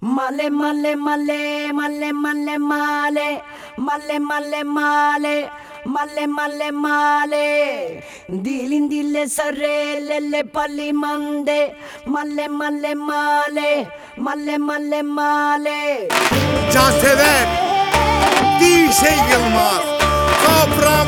Male male male male male male male male male male male male dilin dille sarelele palimande male male male male male male. Cansever DJ Yılmaz Kobra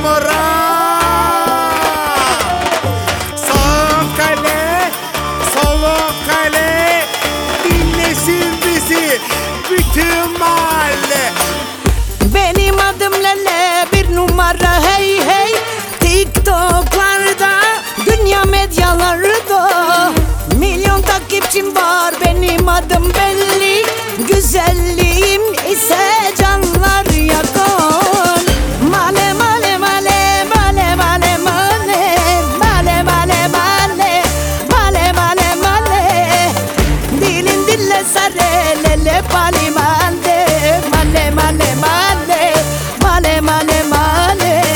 Murat Sağ kale Solu kale dinlesin bizi bütün mahalle. Benim adım Lele, bir numara hey hey. TikTok'larda, dünya medyalarda milyon takipçim var, benim adım belli. Güzelliğim ise canlar yakar. Male male male male male male male male male male male male dilin dille sarelele palimande male male male male male male.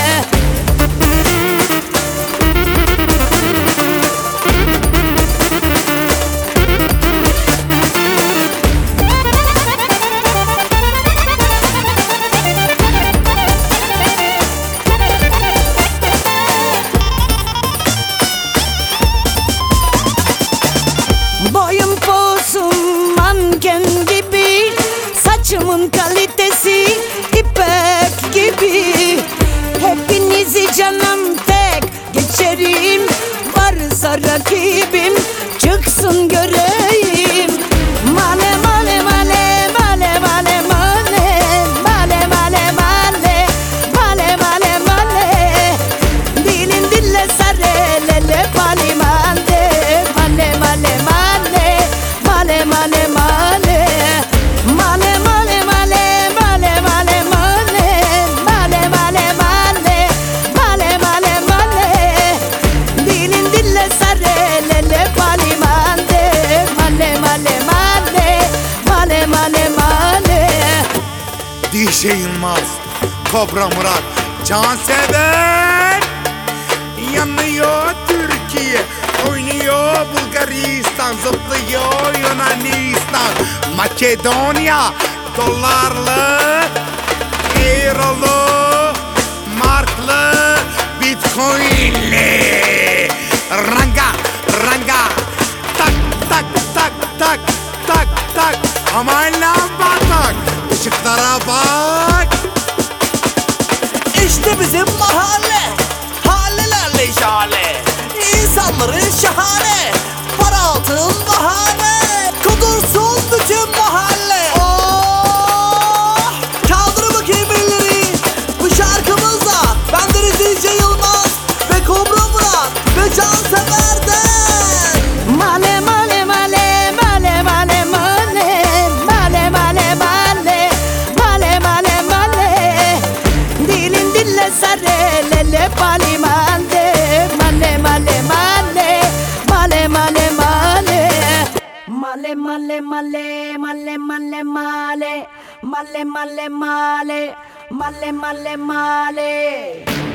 Boyum posum manken gibi, saçımın kalitesi ipek gibi. Hepinizi canım tek geçerim, varsa rakibim çıksın göreyim. Male male male male male male male male male male male male dilin dille sarelele palimande male male male male male male male male male male male male male male male male male dilin dille sarelele palimande male male male male male male. DJ Yılmaz Kobra Murat Cansever yanıyor Türkiye, oynuyor Bulgaristan, zıplıyor Yunanistan, Makedonya dolarlı, eurolu, marklı, bitcoinli. Ranga ranga tak tak tak tak tak tak, aman lamba tak, ışıklara bak. İşte bizim mahalle, hallelerle işale, İnsanları şahane, para altın bahane, kudursun bütün mahalle. Oh! Kaldırın bakayım elleri, bu şarkımızla bendeniz DJ Yılmaz ve Kobra Murat ve Cansever'den. Male male male male male male male male male male male male dilin dille sarelele palimande male male male male male male male male male male male male male male male male male male.